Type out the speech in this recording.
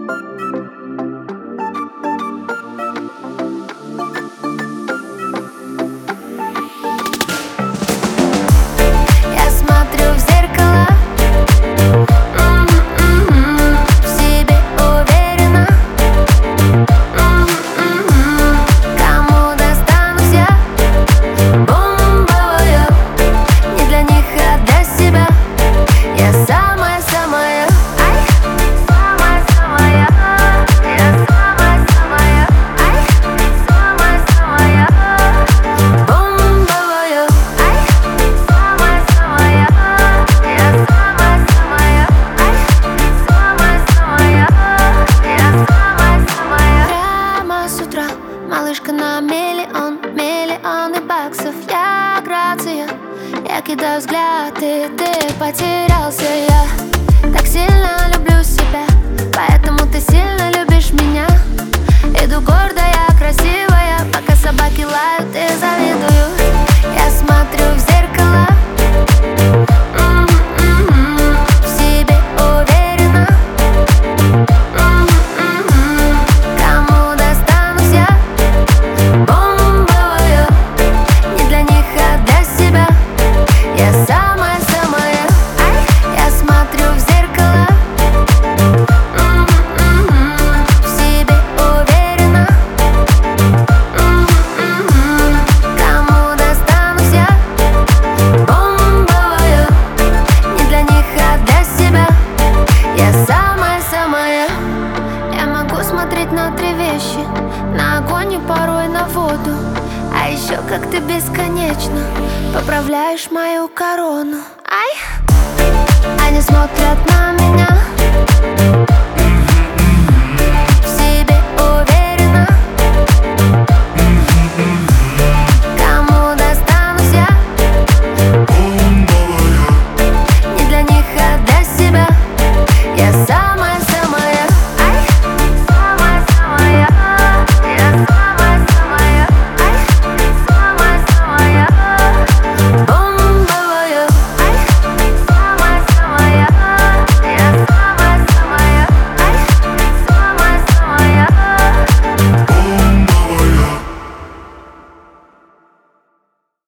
Я смотрю в зеркало, в себе уверена. Кому достанусь я? Бомбовая. Не для них, а для себя. Я самая-самая. Ай, самая-самая. Я самая-самая. Ай, самая-самая. Бомбовая. Ай, самая-самая. Я самая-самая. Ай, самая-самая. Я самая-самая. Прямо с утра малышка на миллионы баксов. Я грация. Я кидаю взгляд, и ты потерялся. Я так сильно люблю себя, поэтому ты сильно любишь меня. Иду гордая, красивая, пока собаки лают и завидуют. Я смотрю в зеркало, в себе уверена. Кому достанусь я? Бомбовая. Не для них, а для себя. Я самая-самая. Ай, я смотрю в зеркало, в себе уверена. Кому достанусь я? Бомбовая. Не для них, а для себя. Я самая-самая. Я могу смотреть на три вещи: на огонь и порой на воду. А еще как ты бесконечно поправляешь мою корону. Ай, они смотрят на меня.